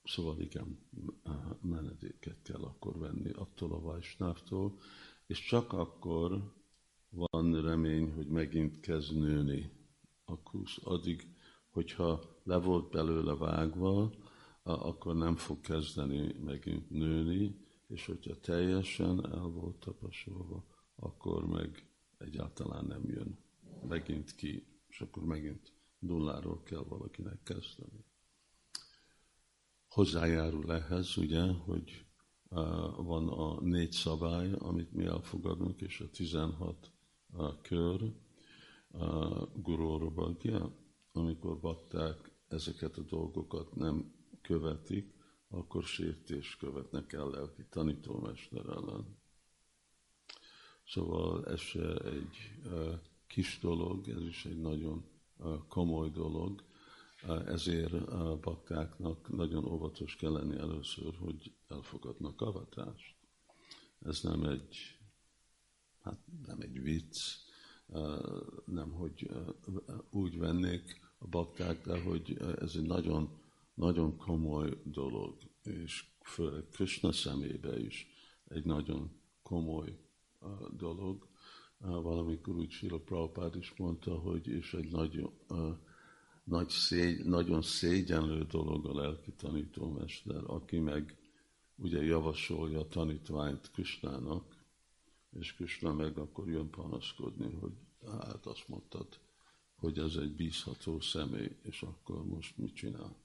Szóval igen, menedéket kell akkor venni attól a Vajsnávtól, és csak akkor van remény, hogy megint kezd nőni a kusz. Addig, hogyha le volt belőle vágva, akkor nem fog kezdeni megint nőni, és hogyha teljesen el volt tapasolva, akkor meg egyáltalán nem jön megint ki, és akkor megint nulláról kell valakinek kezdeni. Hozzájárul ehhez, ugye, hogy van a 4 szabály, amit mi elfogadunk, és a 16 kör, gurórobagja, amikor bakták ezeket a dolgokat nem követik, akkor sértést követnek el lelki tanítómester ellen. Szóval ez se egy kis dolog, ez is egy nagyon komoly dolog, ezért a baktáknak nagyon óvatos kell lenni először, hogy elfogadnak avatást. Ez nem egy vicc, nem hogy úgy vennék a bakták, de hogy ez egy nagyon, nagyon komoly dolog, és főleg Krishna szemébe is egy nagyon komoly dolog. Valamikor úgy Srila Prabhupád is mondta, hogy és egy nagyon szégyenlő dolog a lelki tanítómester, aki meg ugye javasolja a tanítványt Krishnának, és Krishna meg akkor jön panaszkodni, hogy hát azt mondtad, hogy ez egy bízható személy, és akkor most mit csinál?